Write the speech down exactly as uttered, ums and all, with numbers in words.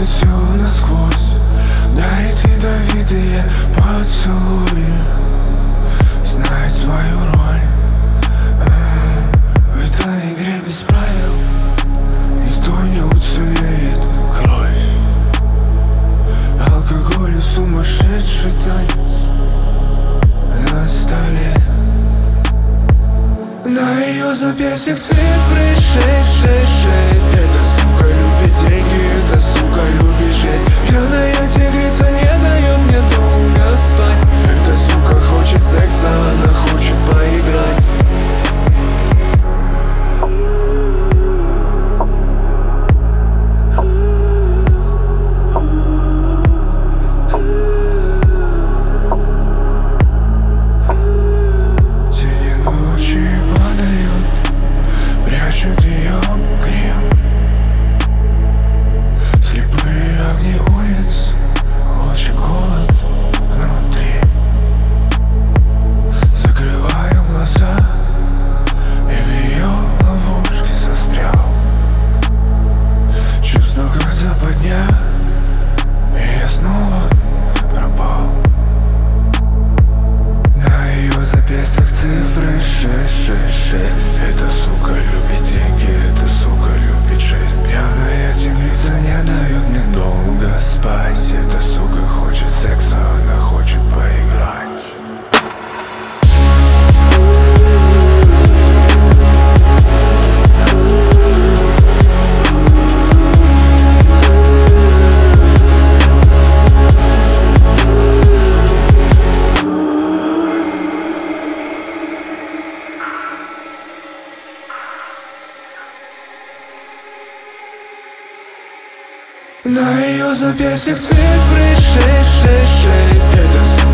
всю насквозь, дарит ядовитые поцелуи, знает свою роль. В этой игре без правил никто не уцелеет. Кровь, алкоголь и сумасшедший танец на столе. На ее запястьях цифры шесть шесть шесть. Эта сука любит деньги, эта сука любит жесть. Пьяная тигрица не дает мне долго спать. Эта сука хочет секса, она хочет поиграть. Прячет ее грим, слепые огни улиц, очень голод внутри. Закрываю глаза и в ее ловушке застрял. Чувство как западня, и я снова пропал. На ее запястьях цифры шесть шесть шесть. Эта сука любит деньги, эта сука любит жесть. Пьяная тигрица не дает мне долго спать. Эта сука хочет секса, она хочет поиграть. На ее запястьях цифры шесть шесть шесть. Это